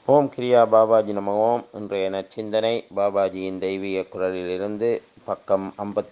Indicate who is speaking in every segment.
Speaker 1: ஓம் கிரியா பாபாஜி நம ஓம். இன்றைய நற்சிந்தனை பாபாஜியின் தெய்வீக குரலிலிருந்து பக்கம்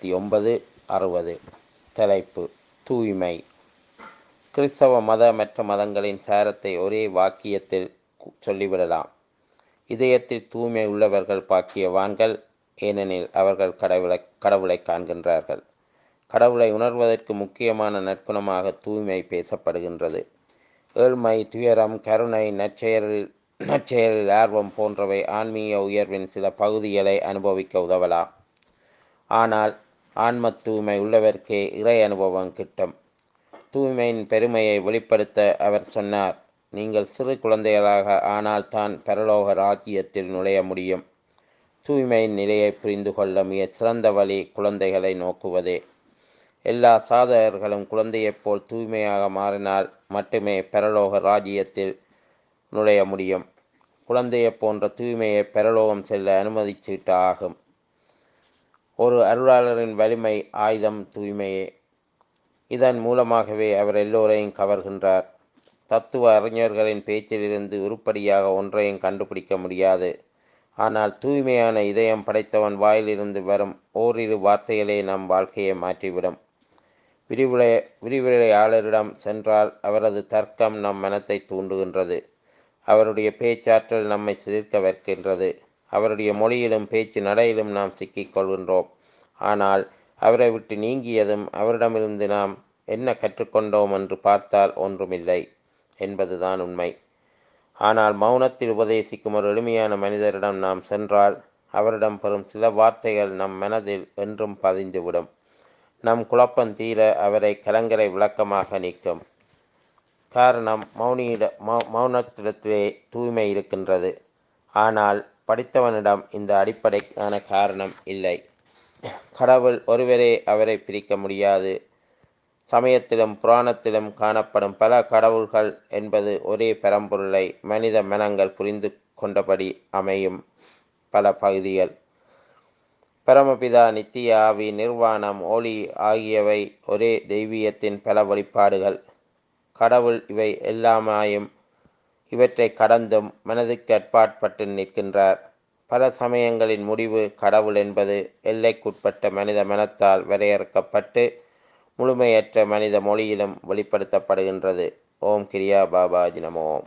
Speaker 1: 59-60. தலைப்பு: தூய்மை. கிறிஸ்தவ மத மற்ற மதங்களின் சாரத்தை ஒரே வாக்கியத்தில் சொல்லிவிடலாம். இதயத்தில் தூய்மை உள்ளவர்கள் பாக்கியவான்கள், ஏனெனில் அவர்கள் கடவுளை காண்கின்றார்கள். கடவுளை உணர்வதற்கு முக்கியமான நற்குணமாக தூய்மை பேசப்படுகின்றது. ஏழ்மை, துயரம், கருணை, நற்செயலில் ஆர்வம் போன்றவை ஆன்மீக உயர்வின் சில பகுதிகளை அனுபவிக்க உதவலாம். ஆனால் ஆன்ம தூய்மை உள்ளவர்க்கே இறை அனுபவம் கிட்டும். தூய்மையின் பெருமையை வெளிப்படுத்த அவர் சொன்னார்: நீங்கள் சிறு குழந்தைகளாக ஆனால் தான் பரலோக ராஜ்யத்தில் நுழைய முடியும். தூய்மையின் நிலையை புரிந்து கொள்ள மிக சிறந்த வழி குழந்தைகளை நோக்குவதே. எல்லா சாதகர்களும் குழந்தையைப் போல் தூய்மையாக மாறினால் மட்டுமே பரலோக ராஜ்யத்தில் நுழைய முடியும். குழந்தையைப் போன்ற தூய்மையை பரலோகம் செல்ல அனுமதிச்சீட்டு ஆகும். ஒரு அருளாளரின் வலிமை ஆயுதம் தூய்மையே. இதன் மூலமாகவே அவர் எல்லோரையும் கவர்கின்றார். தத்துவ அறிஞர்களின் பேச்சிலிருந்து உருப்படியாக ஒன்றையும் கண்டுபிடிக்க முடியாது. ஆனால் தூய்மையான இதயம் படைத்தவன் வாயிலிருந்து வரும் ஓரிரு வார்த்தைகளே நம் வாழ்க்கையை மாற்றிவிடும். விரிவுரையாளரிடம் சென்றால் அவரது தர்க்கம் நம் மனத்தை தூண்டுகின்றது. அவருடைய பேச்சாற்றல் நம்மை சிலிர்க்க வைக்கின்றது. அவருடைய மொழியிலும் பேச்சு நடையிலும் நாம் சிக்கிக் கொள்கின்றோம். ஆனால் அவரை விட்டு நீங்கியதும் அவரிடமிருந்து நாம் என்ன கற்றுக்கொண்டோம் என்று பார்த்தால் ஒன்றுமில்லை என்பதுதான் உண்மை. ஆனால் மௌனத்தில் உபதேசிக்கும் ஒரு எளிமையான மனிதரிடம் நாம் சென்றால் அவரிடம் பெறும் சில வார்த்தைகள் நம் மனதில் என்றும் பதிந்துவிடும். நம் குழப்பம் தீர அவரை கலங்கரை விளக்கமாக நீக்கும். காரணம், மௌனத்திடத்திலே தூய்மை இருக்கின்றது. ஆனால் படித்தவனிடம் இந்த அடிப்படைக்கான காரணம் இல்லை. கடவுள் ஒருவரே, அவரை பிரிக்க முடியாது. சமயத்திலும் புராணத்திலும் காணப்படும் பல கடவுள்கள் என்பது ஒரே பரம்பொருளை மனித மனங்கள் புரிந்து கொண்டபடி அமையும் பல பகுதிகள். பரமபிதா, நித்திய ஆவி, நிர்வாணம், ஒளி ஆகியவை ஒரே தெய்வீகத்தின் பல வெளிப்பாடுகள். கடவுள் இவை எல்லாமாயும் இவற்றை கடந்தும் மனதுக்கு அப்பாற்பட்டு நிற்கின்றார். பல சமயங்களின் முடிவு கடவுள் என்பது எல்லைக்குட்பட்ட மனித மனத்தால் வரையறுக்கப்பட்டு முழுமையற்ற மனித மொழியிலும் வெளிப்படுத்தப்படுகின்றது. ஓம் கிரியா பாபாஜி நமோ.